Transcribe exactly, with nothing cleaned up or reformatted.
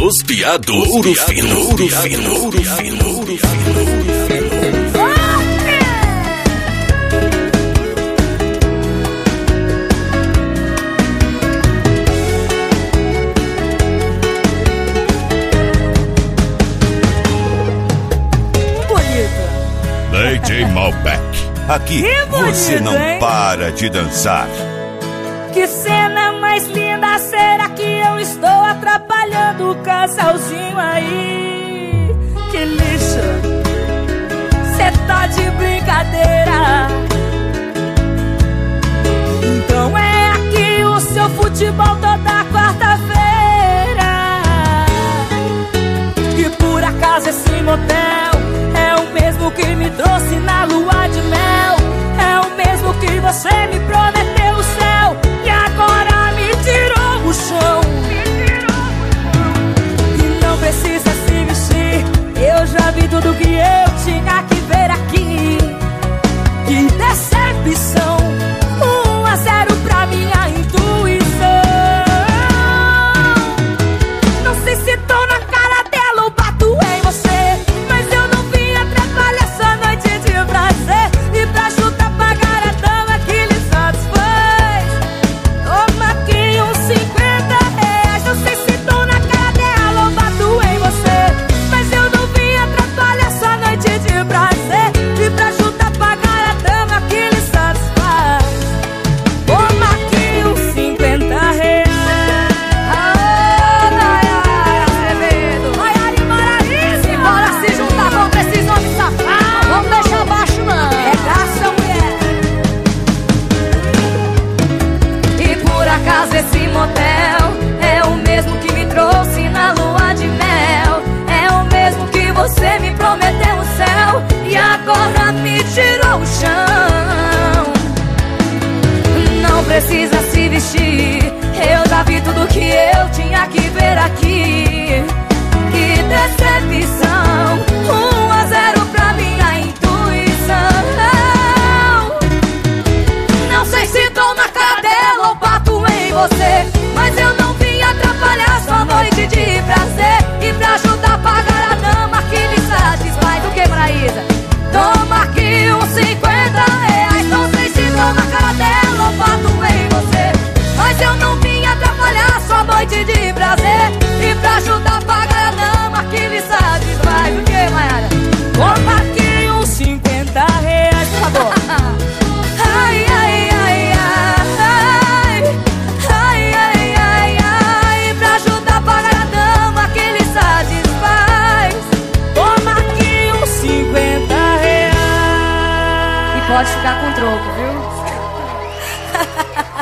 Os piados, ouro fino, ouro fino, ouro fino, ouro fino. D J Malbec. Aqui você não para de dançar. Que cena mais linda, será que eu estou atrapalhando o casalzinho aí? Que lixo, cê tá de brincadeira. Então é aqui o seu futebol toda quarta-feira. E por acaso esse motel é o mesmo que me trouxe na lua de mel. É o mesmo que você me prometeu o céu e agora me tirou o chão. E não precisa se vestir, eu já vi tudo que eu tinha que ver aqui. Que decepção, um a zero pra minha intuição. Não sei se tô na cara dela ou bato em você, mas eu não vim atrapalhar essa noite de prazer. E pra ajudar a pagar a dama que lhe satisfaz, toma aqui uns cinquenta reais. Não sei se tô na cara dela ou bato em você, mas eu não vim atrapalhar essa noite de prazer. E pra ajudar a pagar a dama que lhe satisfaz, toma aqui uns cinquenta reais. Ai, ai, Azevedo, ai, Ari Maraíza, e bora se juntar contra esses homens safados. Vamos deixar baixo não, é graça, mulher. E por acaso esse motel é o mesmo que me trouxe na lua de mel. É o mesmo que você me prometeu o céu e agora me tirou o chão. Não precisa se vestir, eu já vi tudo que eu tinha que ver aqui. Que decepção, um a zero pra minha intuição. Não sei se tô na cara dela ou bato em você, mas eu não vim atrapalhar sua noite de prazer. E pra ajudar a pagar a dama que lhe satisfaz, o que, Maraísa? Toma aqui uns cinquenta reais. Não sei se tô na cara dela ou bato em você, mas eu não vim atrapalhar sua noite de prazer. E pra ajudar a pagar a dama que lhe satisfaz, o que, Mayara? Toma aqui uns cinquenta reais, por favor. Ai, ai, ai, ai, ai, ai, ai, ai. Pra ajudar a pagar a dama que lhe satisfaz, toma aqui uns cinquenta reais. E pode ficar com troco, viu?